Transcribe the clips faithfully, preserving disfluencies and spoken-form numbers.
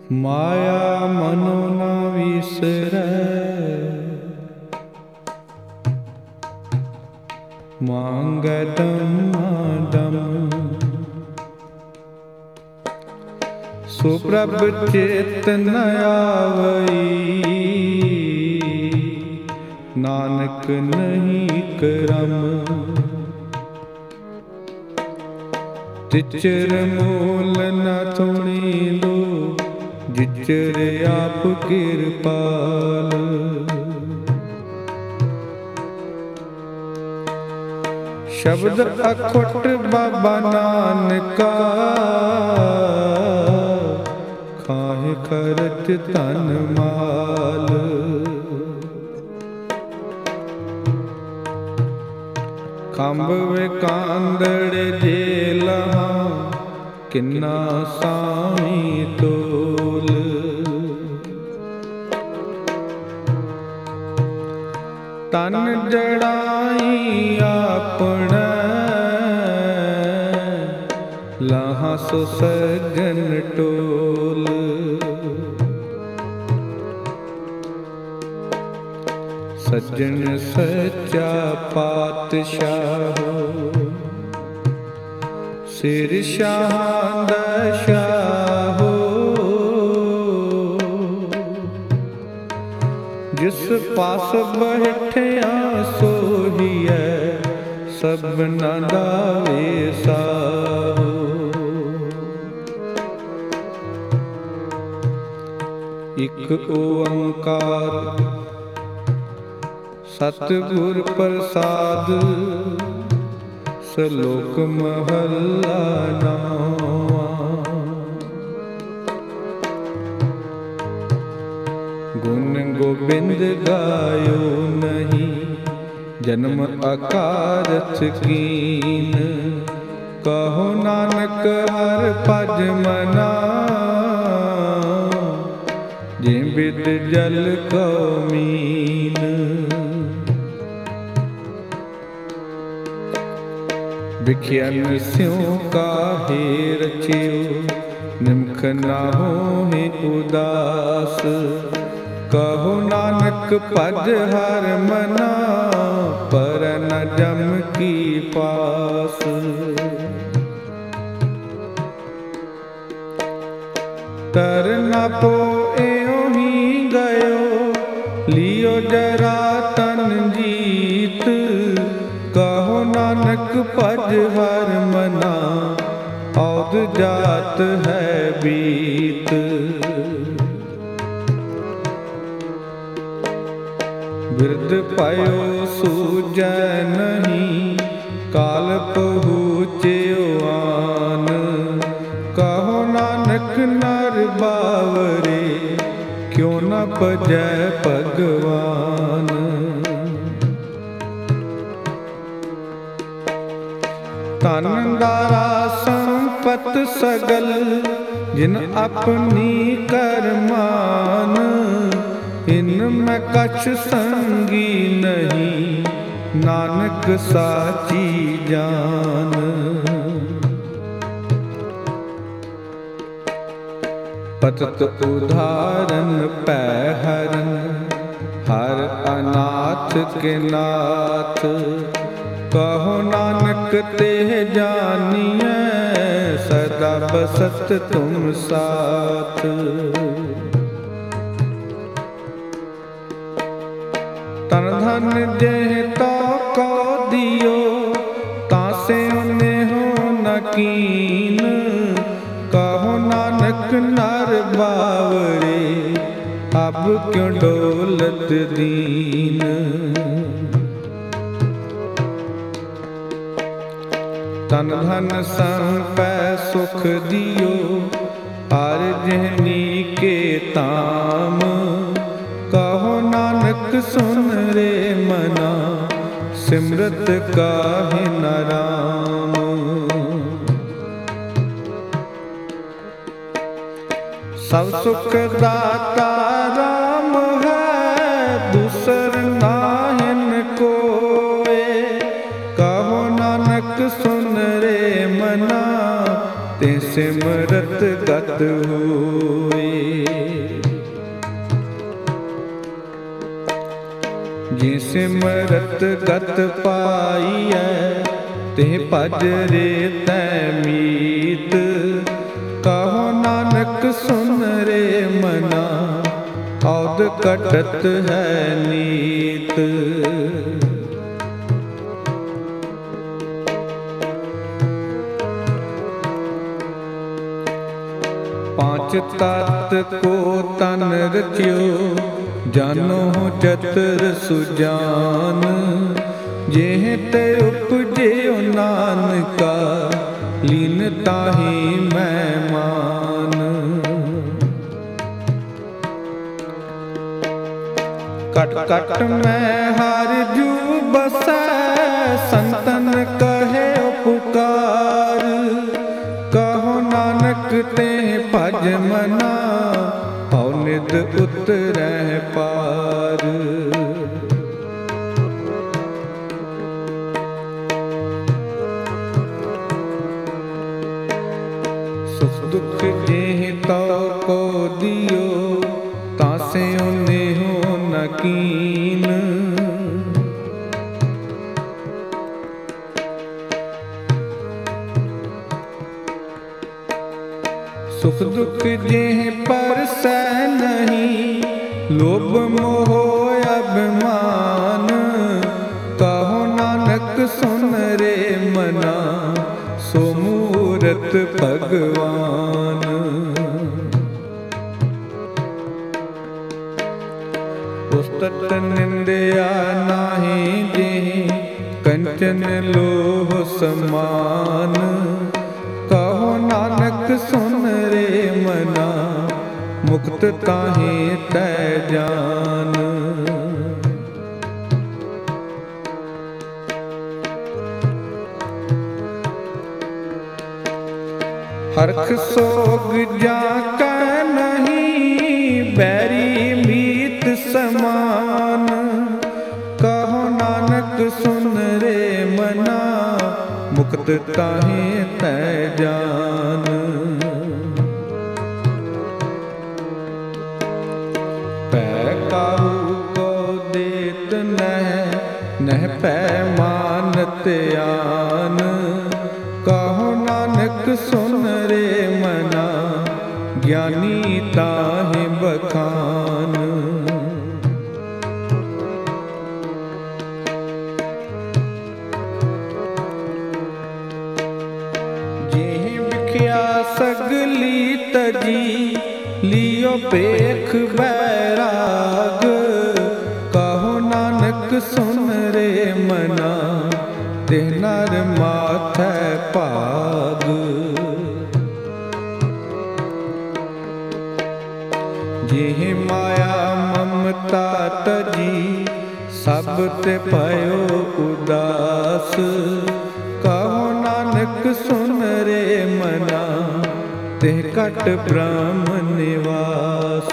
ਮਾਇਆ ਮਨੋ ਨਾ ਵਿਸਰੈ, ਮੰਗੈ ਦਮਾ ਦਮ। ਸੋ ਪ੍ਰਭ ਚੇਤ ਨ ਆਵਈ, ਨਾਨਕ ਨਹੀਂ ਕਰਮ। ਤਿਚਰ ਮੂਲ ਨ ਥੋਣੀ ਲੋ, ਜਿਚਰ ਆਪ ਕਿਰਪਾਲ। ਸ਼ਬਦ ਅਖੁੱਟ ਬਾਬਾ ਨਾਨਕਾ, ਖਾਹਿ ਖਰਚ ਧਨ ਮਾਲ। ਖੰਭ ਵਿਕਾਂਦੜ ਜੇਲ੍ਹਾਂ, ਕਿੰਨਾ ਸਾਮੀ ਤੋਲ। ਤਨ ਜੜਾਈ ਆਪਣਾ, ਲਾਹਾਂ ਸੋ ਸੱਜਣ ਟੋਲ। ਸੱਜਣ ਸੱਚਾ ਪਾਤਸ਼ਾਹ, ਸਿਰ ਸ਼ਾਹਾਂ ਦਾ ਸ਼ਾਹ। ਜਿਸ ਪਾਸ ਬੈਠਿਆ ਸੋਹੀਐ, ਸਭਨਾਂ ਦਾ ਵੇਸਾਹੁ। ਇਕ ਓੰਕਾਰ ਸਤਿਗੁਰ ਪ੍ਰਸਾਦ, ਸਲੋਕ ਮਹੱਲਾ ਨਾਵਾਂ। ਗੁਣ ਗੋਬਿੰਦ ਗਾਇਓ ਨਹੀਂ, ਜਨਮ ਅਕਾਰਥ ਕੀਨ। ਕਹੋ ਨਾਨਕ ਹਰਿ ਭਜ ਮਨਾ, ਜਿ ਬਿਦ ਜਲ ਕਉ ਮੀਨ। ਵਿਖਿਆਨ ਸਿਉ ਕਾਹੇ ਰਚਿਓ, ਨਿਮਖ ਨਾ ਹੋਏ ਉਦਾਸ। ਕਹੋ ਨਾਨਕ ਭਜ ਹਰਿ ਮਨਾ, ਪਰ ਨ ਜਮ ਕੀ ਪਾਸ। ਤਰ ਨ ਪੋਇਓ ਹੀ ਗਇਓ, ਲਿਓ ਜਰਾ ਤਨ ਜੀਤ। ਕਹੋ ਨਾਨਕ ਭਜ ਹਰਿ ਮਨਾ, ਔਧ ਜਾਤ ਹੈ ਬੀਤ। ਬਿਰਧ ਪਾਇਓ ਸੂਝੈ ਨਹੀਂ, ਕਾਲ ਪਹੁੰਚਿਓ ਆਨ। ਕਹੋ ਨਾਨਕ ਨਰ ਬਾਵਰੇ, ਕਿਉ ਨ ਭਜੈ ਭਗਵਾਨ। ਧਨ ਦਾਰਾ ਸੰਪਤ ਸਗਲ, ਜਿਨ ਆਪਣੀ ਕਰਮਾਨ। ਇਨ ਮੈਂ ਕਛ ਸੰਗੀ ਨਹੀਂ, ਨਾਨਕ ਸਾਚੀ ਜਾਨ। ਪਤਿਤ ਉਧਾਰਨ ਪੈ ਹਰਨ, ਹਰਿ ਅਨਾਥ ਕੇ ਨਾਥ। ਕਹੋ ਨਾਨਕ ਤੇ ਜਾਨੀਐ, ਸਦਾ ਬਸਤ ਤੁਮ ਸਾਥ। ਤਨ ਧਨ ਜੇ ਤੋ ਕੋ ਦਿਓ, ਤਾਂ ਸਿਉ ਨੇਹੋ ਨ ਕੀਨ। ਕਹੋ ਨਾਨਕ ਨਰ ਬਾਵਰੇ, ਅਬ ਕਿਉ ਡੋਲਤ ਦੀਨ। ਤਨ ਧਨ ਸੰਪੈ ਸੁਖ ਦਿਓ, ਹਰਿ ਜਿਹਨੀ ਕੇ ਤਾਮ। ਕਹੋ ਨਾਨਕ ਸੁਨ ਰੇ ਮਨਾ, ਸਿਮਰਤ ਕਾਹਿ ਨ ਰਾਮ। ਸਭ ਸੁਖ ਦਾਤਾ ਰਾਮ ਹੈ, ਦੂਸਰ ਨਾਹਿਨ ਕੋਇ। ਕਹੋ ਨਾਨਕ ਸੁਨ ਰੇ ਮਨਾ, ते सिमरत गत होए। जे सिमरत गत पाईऐ ते भज रे तै मीत। कहो नानक सुन रे मना औद कटत है नीत। पांच तत्त को तन रचियो जानो चतर सुजान। जेह ते उपजियो नानका लीन ताहि मैं मान। कट कट मैं हर जू बसै संतन कहे पुकार। कहो नानक ते भज मना हौ निद उतरै पार। सुख दुख जेह तो को दियो तासे ओने हो न कीन। सुख दुख जेह परसै नहीं लोभ मोह अभिमान। कहो नानक सुन रे मना सो मूरत भगवान। उस्तत निंदया नाहि जेह कंचन लोह समान। कहो नानक सुन रे मना मुक्त ताहि तै जान। हरख सोग जाका नहीं बैरी मीत समान। कहो नानक सुन रे मना मुक्त ताहि तै जान। पै काहू को देत नह नह पै मानत आन। कहो नानक सुन रे मना ज्ञानी ताहि बखान। सगली तजी लियो पेख बैराग। कहो नानक सुन रे मना ते नर माथै भाग। जेह माया ममता तजी सब ते भयो उदास। कहो नानक सुन रे मना ते कट ब्रह्म निवास।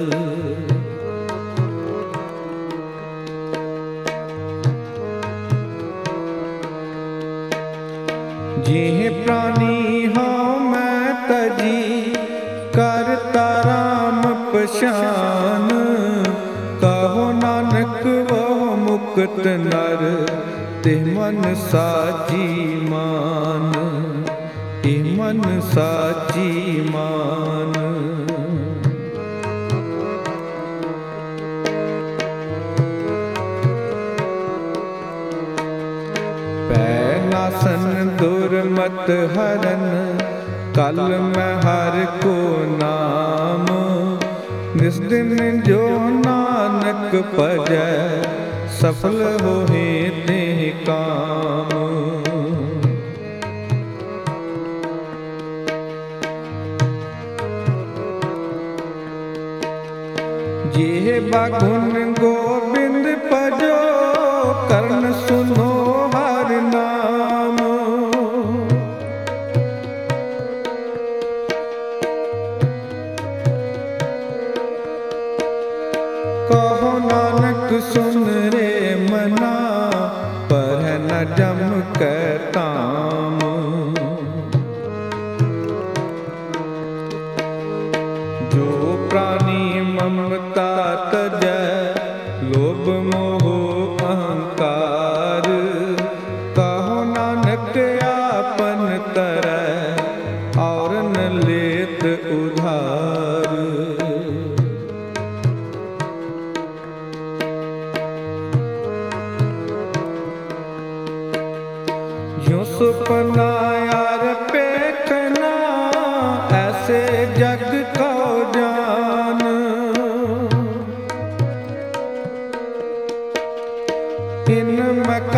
जेह प्राणी हूँ मैं तजी करता राम पशान। कहो नानक वह मुक्त नर ते मन साची मान। ए मन साची मान। पै नासन दुर्मत हरन कल मैं हर को नाम। निस दिन जो नानक भजै सफल होए ते काम। जेह बागुन गोबिंद भजो कर्ण सुनो हर नाम। कहो नानक सुन रे मना पर न जम कै ताम।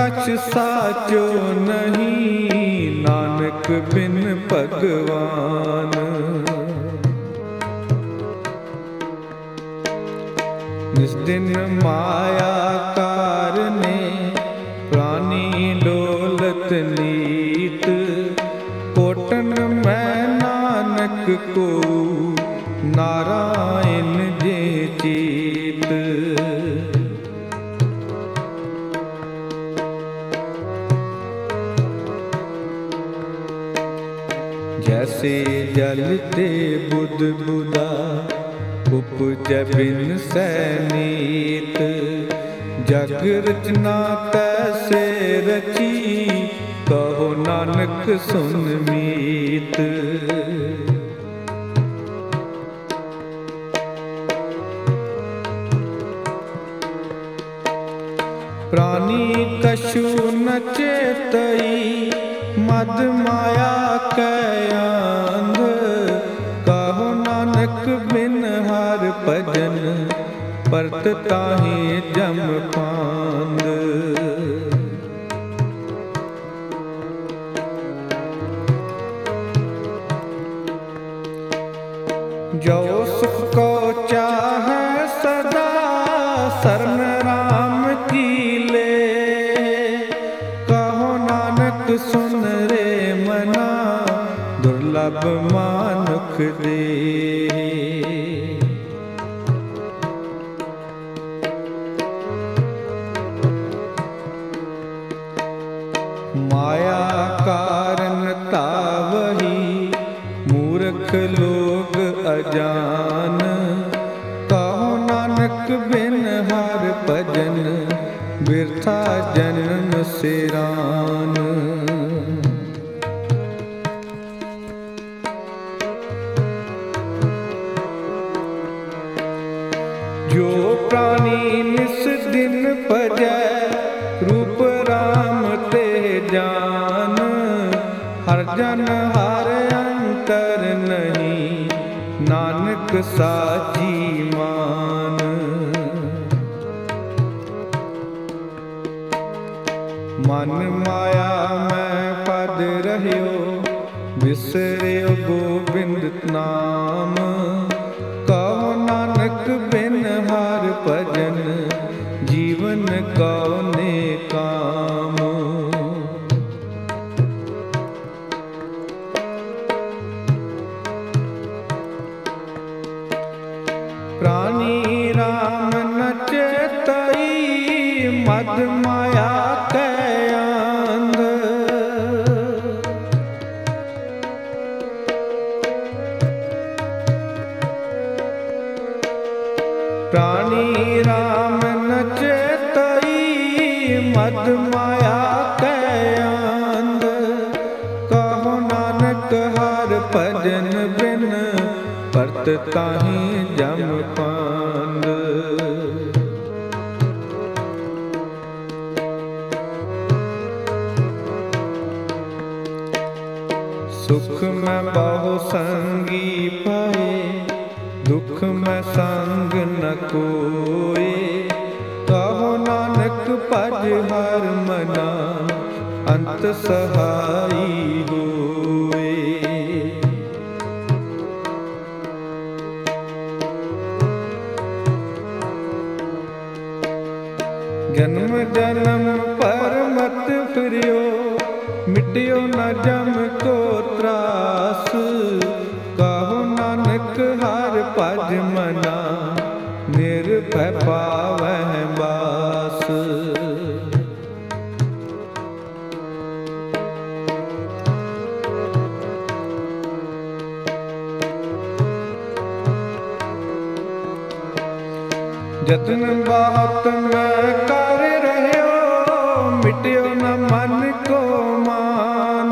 कछ साचो नहीं, नानक बिन भगवान। जिस दिन माया कारने प्राणी डोलत नीत, कोटन मैं नानक को नारायण जे चीत। जैसे जल ते बुध बुदा, उपजै बिन सैनीत। जग रचना तैसे रची, कहो नानक सुन मीत। प्राणी कछु न चेतई, मद माया कै आंध। कहो नानक बिन हर भजन, परत ताहि जम पांद। जो सुख को चाहे सदा, शरण राम की ले। कहो नानक सुन रे मना, दुर्लभ मानुख दे। माया कारण तावही, मूर्ख लोग अजान। कहो नानक बिन हर भजन, बिरथा जन्म सिरान। जो प्राणी निस दिन भजै, रूप राम ते जान। हर जन हर अंतर नहीं, नानक साची मान। मन माया मैं पद रहियो, बिसरियो गोबिंद नाम। कहो नानक बिन हर भजन, जीवन कौने काम। प्राणी राम न चेतई, मद माया कै आंध। प्राणी राम न चेतई, मद माया कै आंध। कहो नानक हर भजन बिन, परत ताहि जम पांद। सुख में बहु संगी पाए, दुख में संग न कोय। कहो नानक भज हर मना, अंत सहाई होए। जन्म जन्म पर मत फिरियो, मिटियो न जम को त्रास। कहो नानक हर भज मना, निर्भय पावह बास। जतन बात मैं कर रहियो, मिटियो न मन को मान।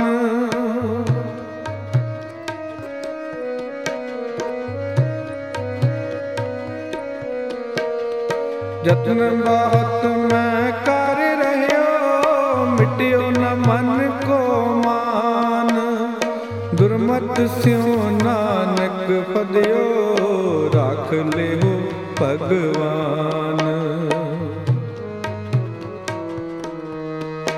जतन बात मैं कर रहियो, मिटियो न मन को मान। दुर्मत स्यों नानक पदियो, राख लेहो भगवान।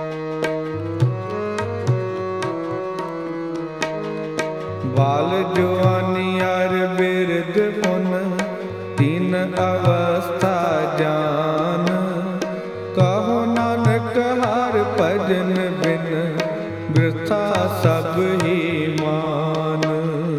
बाल जवानी अर बिरद पुन तीन अवस्था जान। कहो नानक हर भजन बिन वृथा सब ही मान।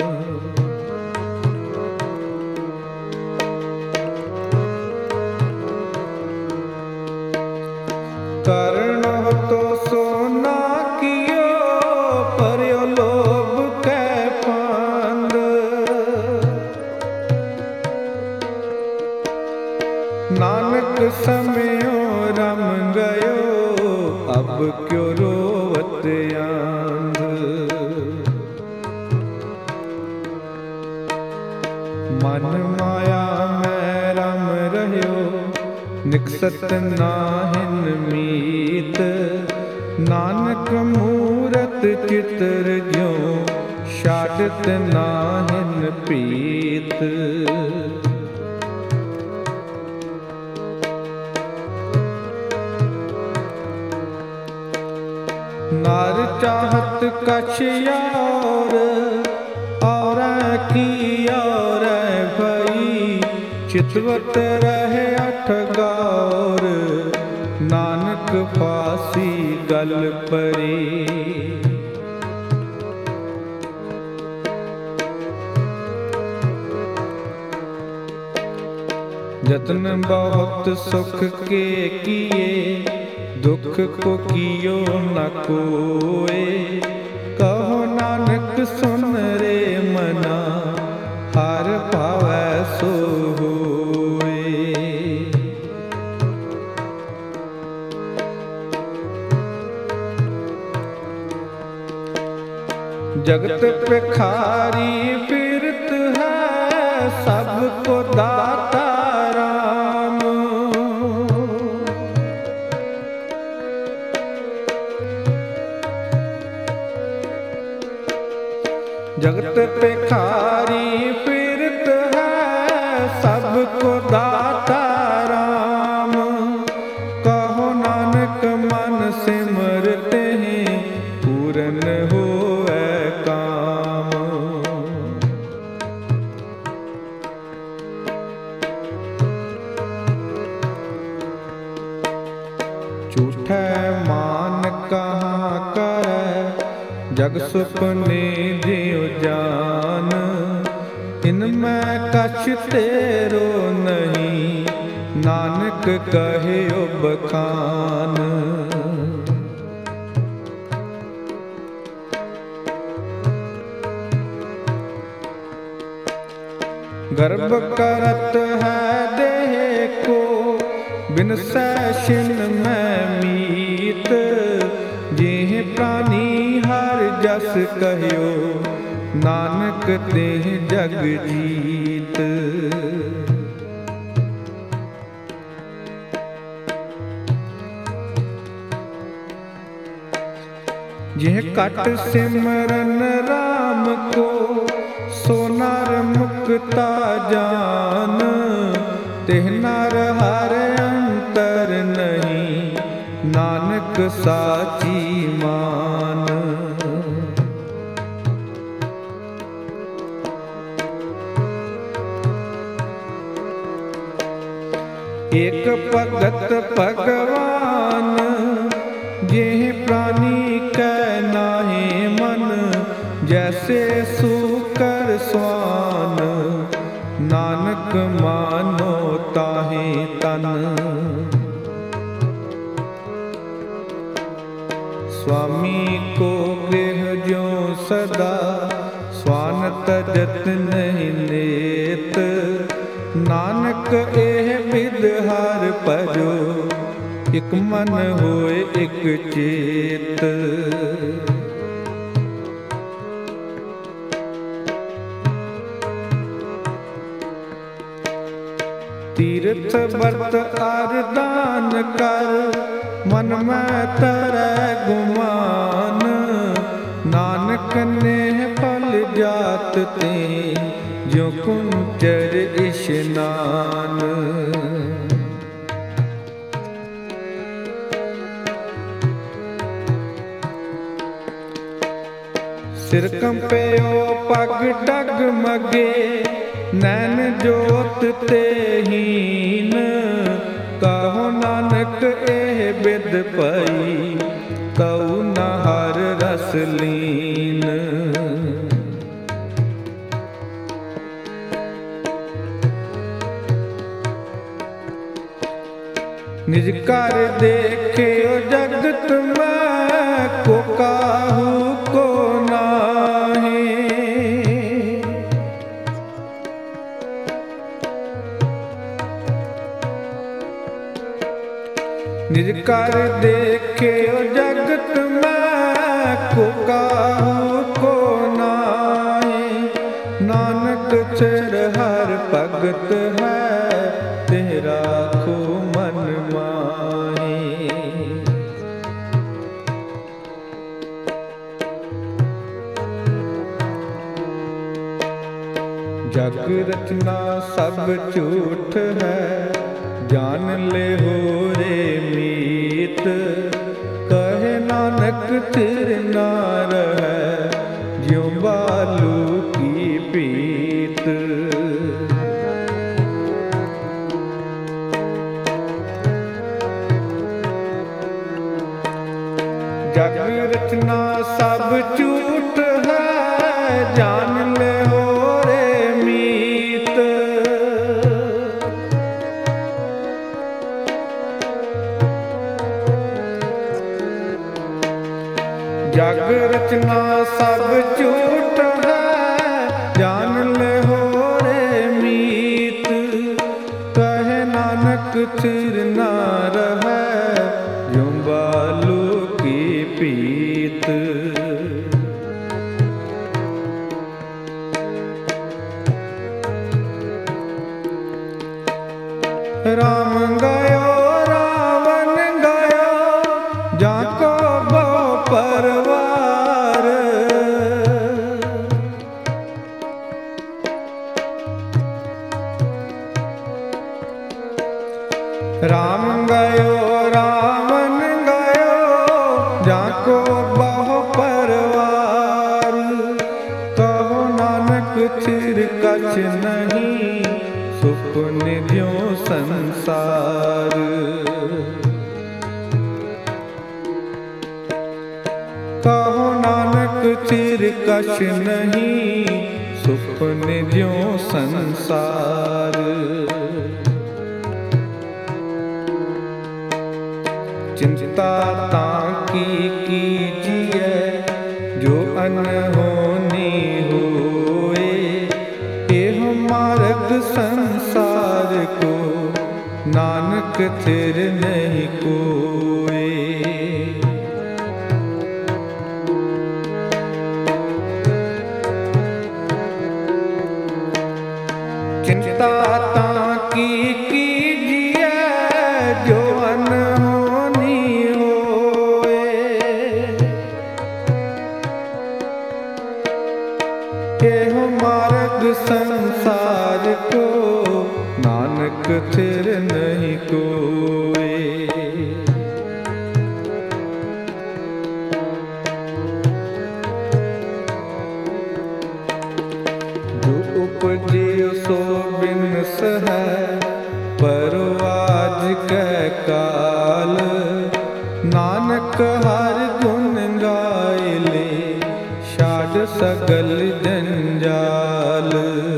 करनो तो सोना कियो पर्यो लोभ कै फांद। नानक समयो रम गयो अब क्यों रोवत आंध। मन माया में रम रह्यो निकसत नाहिन मीत। नानक मूरत चित्र ज्यों छाड़त नाहिन प्रीत। नार चाहत कछ और और की और भई। चितवत रहे अठ गौर नानक फांसी गल परी। जतन बहुत सुख के किए दुख को कियो न कोय। कहो नानक सुन रे मना हर पावै सो होए। जगत भिखारी फिरत है सबको दाता राम। जगत भिखारी फिरत है सबको दाता राम। कहो नानक मन सिमरते हैं पूरन होए काम। झूठे मान कहाँ करे जग सुपने दियो जान। इनमें कछ तेरो नहीं नानक कहे बखान। गर्भ करत है देह को बिन सैशिन में मीत। जेह प्राणी हर जस कहियो नानक तेह जग जीत। जेह कट सिमरन राम को सो नर मुक्ता जान। तेह नर हर अंतर नहीं नानक साची मान। एक भगत भगवान जेह प्राणी कै नाहे मन। जैसे सूकर स्वान नानक मानो ताहे तन। स्वामी को गृह ज्यों सदा स्वान तजत नहीं नेत। नानक एह विद हर भजो इक मन होए इक चेत। तीर्थ व्रत आर दान कर मन में तरह गुमान। नानक ने फल जात ते जो कुंचर इशनान। सिर कंपियो पग डगमगे, नैन जोत ते हीन, कहो नानक एह बिद पई, कऊ न हर रस लीन। निज कर देखे जगत में, को काहू को नाहीं। निज कर देखे जगत में, को काहू को नाहीं। नानक चिर हर भगत है, तेरा को मन माही। जग रचना सब झूठ है, जान ले हो रे मीत। कहे नानक थिर ना रहे, ज्यों बालू की पीत। जग रचना सब झूठ है, जान ले हो रे मीत। जग रचना सब झूठ है, जान ले हो रे मीत। कहे नानक थिर ना रहे, ज्यों बालू की पीत। राम गयो रावण गयो, जाको बहु परवार। राम गयो रावण गयो, जाको बहु परवार। कहो नानक थिर कछ नहीं, सुपने ज्यों संसार। कहो नानक थिर कछ नहीं, सुपने ज्यों संसार। चिंता ताकी कीजिए, जो अनहोनी होए। एह मार्ग संसार को, नानक थिर नहीं कोए। चिंता ताकी कीजिए, जो अनहोनी होए। एह मार्ग संसार को, नानक थिर नहीं कोए। जो उपजियो सो बिनस है, पर आज कै काल। नानक हर गुण गाए ले, छाड़ सगल जंजाल।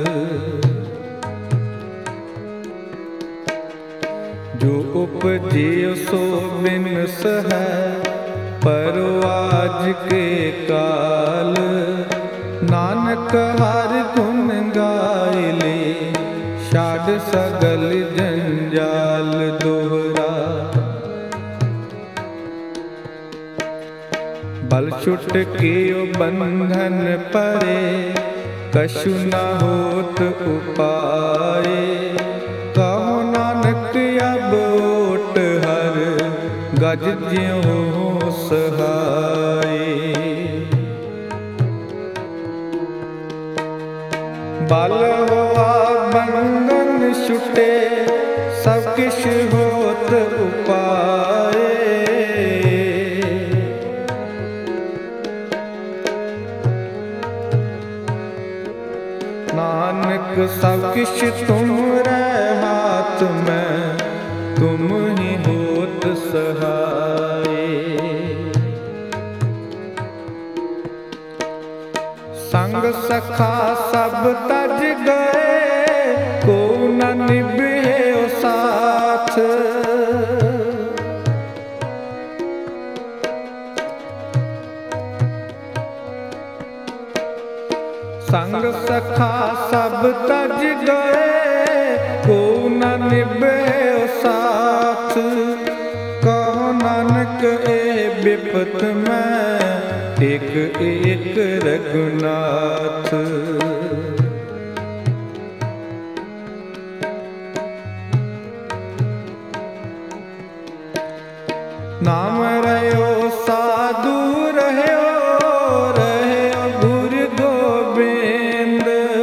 जो उपजियो सो बिनस है, पर आज के काल। नानक हर गुण गाए ले, छाड़ सगल जंजाल। दोहरा बल छुट कियो बंधन परे, कछु न होत उपाय। कहो नानक अब ओट हर, गज ज्यों सहाय। बल होआ बंधन छुटे, सब किछ होत उपाय। नानक सब किछ तुमरे हाथ में, तुम ही होत सहाय। संग सखा सब तज गए, को न निभे साथ। संग सखा सब तज गए, को न निभे साथ। कहो नानक ए विपत में, एक एक रघुनाथ। नाम रह्यो साधु रह्यो, रह्यो गुरु गोबिंद।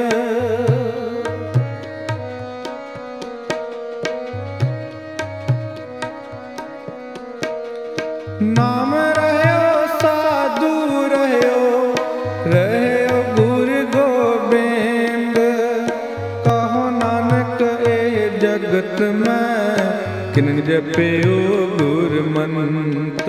नाम रह्यो साधु रह्यो, रह्यो गुरु गोबिंद। कहो नानक ए जगत में, किन जप्यो गुर मंत्र।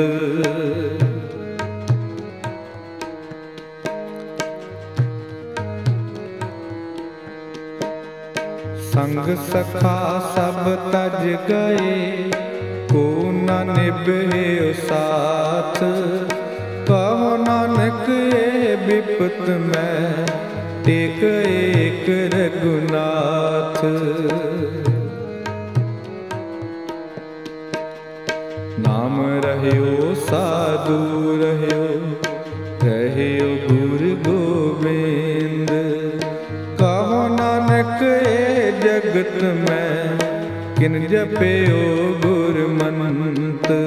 संग सखा सब तज गए, को न निभे साथ। कहो नानक ए विपत में, एक एक रघुनाथ। नाम रह्यो साधु रह्यो, रह्यो गुरु गोबिंद। कहो नानक ए जगत में, किन जप्यो गुर मंत्र।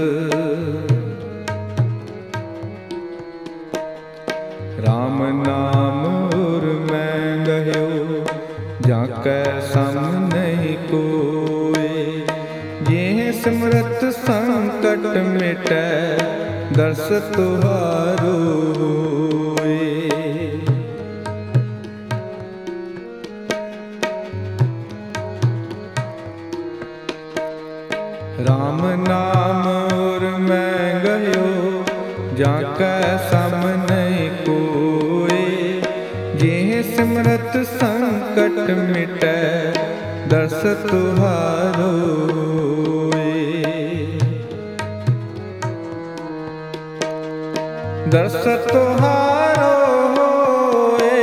राम नाम उर मैं गह्यो, जाकै सम नहीं कोय। ये सिमरत संकट मिटै, दर्श तुहारो होय। राम नाम उर मैं गह्यो, जाकै सम नहीं कोय। जे सिमरत संकट मिटै, दर्श तुहारो होय। दर्श तुहारो होय।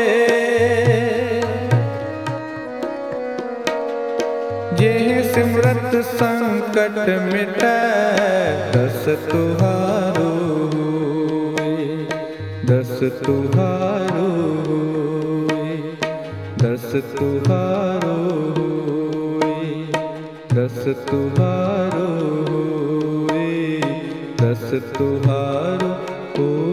जे सिमरत संकट मिटै, दर्श तुहारो होय। दर्श तुहारो होय। दर्श तुहारो होय। दर्श तुहारो होय। दर्श तुहारो होय।